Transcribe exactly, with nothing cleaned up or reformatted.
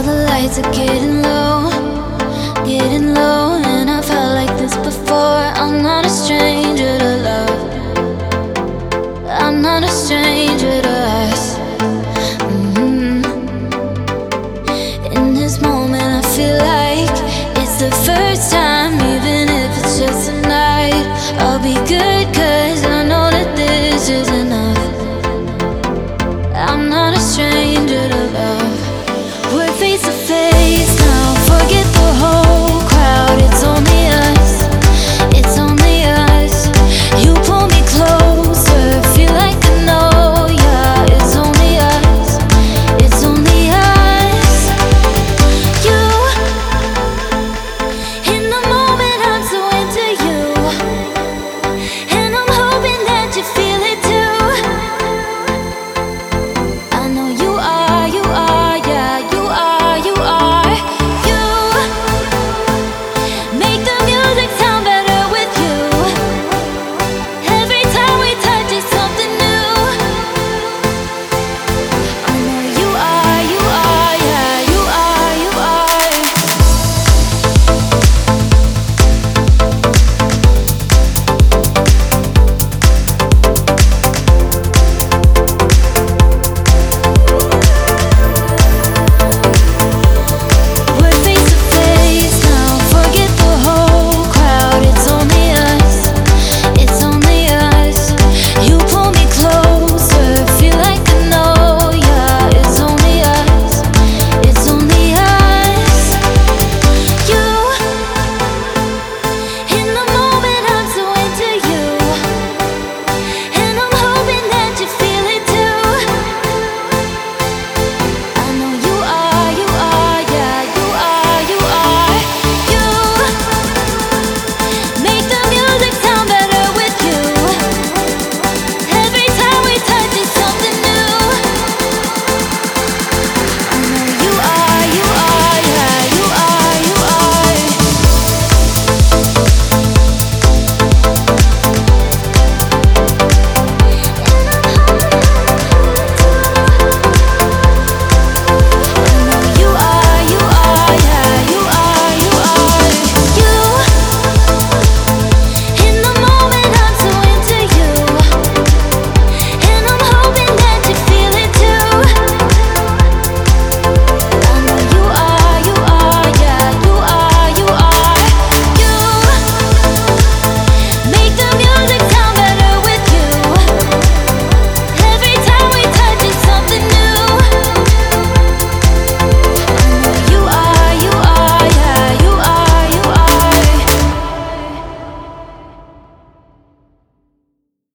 the lights are getting low, getting low, and I felt like this before. I'm not a stranger to love, I'm not a stranger to us. Mm-hmm. In this moment I feel like it's the first time, even if it's just a night. I'll be good cause I know that this is enough. I'm not a stranger to love.